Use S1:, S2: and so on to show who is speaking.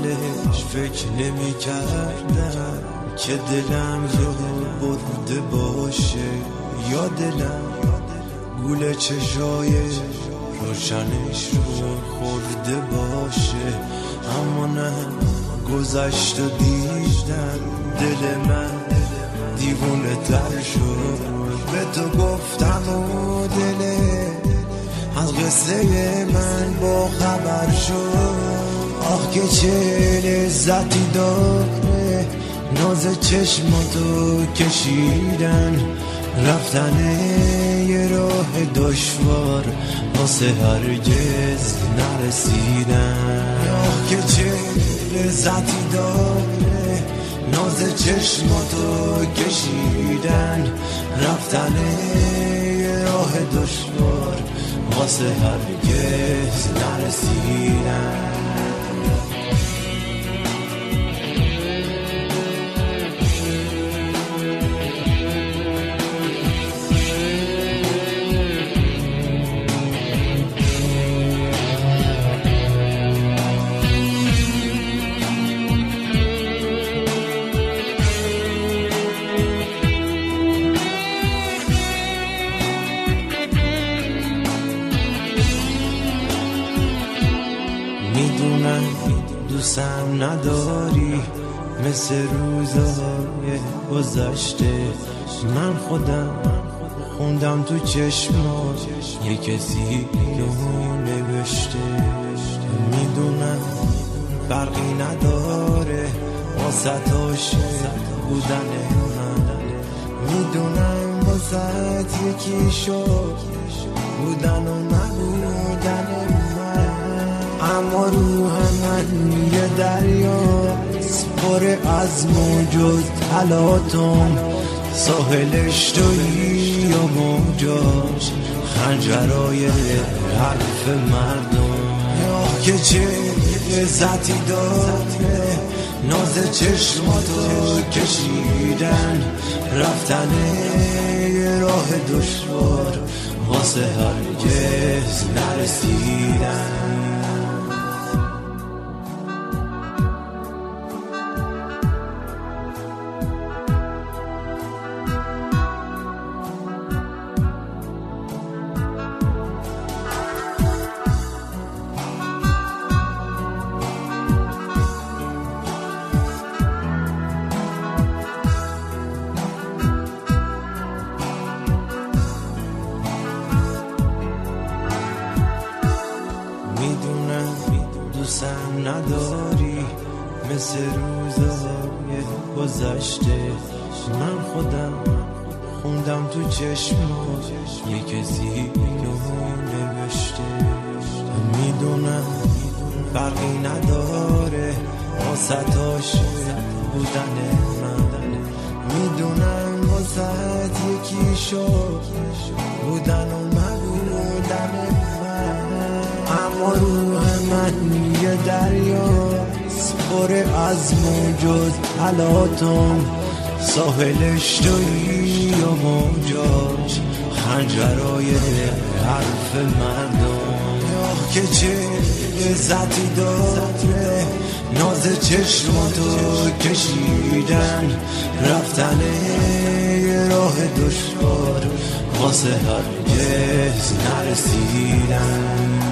S1: اولش فکر نمی کردم که دلم رو برده باشه، یا دلم گول چشای روشنش رو خورده باشه. اما نه، گذشت و دیدم دل من دیوونه تر شد. به تو گفتم و دله از قصه من با خبر شد. آه که چه لذتی داره ناز چشماتو کشیدن، رفتن یه راه دشوار واسه هرگز نرسیدن. آه که چه لذتی داره ناز چشماتو کشیدن، رفتن یه راه دشوار واسه هرگز نرسیدن. میدونم دوستم نداری مثل روزهای گذشته. من خودم خوندم تو چشمات یه کسی رو نوشته. میدونم فرقی نداره واسه عاشق بودن من، میدونم واسه یکی شد بودن و نبودن من. اما روح من یه دریاست پر از موجود حالاتم، ساحلش تویی و موجاش خنجرای حرف مردم. یا که چه لذتی داره ناز چشماتو کشیدن، رفتن یه راه دشوار واسه هرگز نرسیدن. میدونم دوستم نداری مثل روزهای گذشته. من خودم خوندم تو چشمات یه کسی رو نوشته. میدونم فرقی نداره واسه عاشق بودن من، میدونم واسه یکی شد بودن و نبودن من. اما روح من یه دریاست پر از موجود حالاتم، ساحلش تویی و موجاش خنجرای حرف مردم. آه که چه لذتی داره ناز چشماتو کشیدن، رفتن یه راه دشوار واسه هرگز نرسیدن.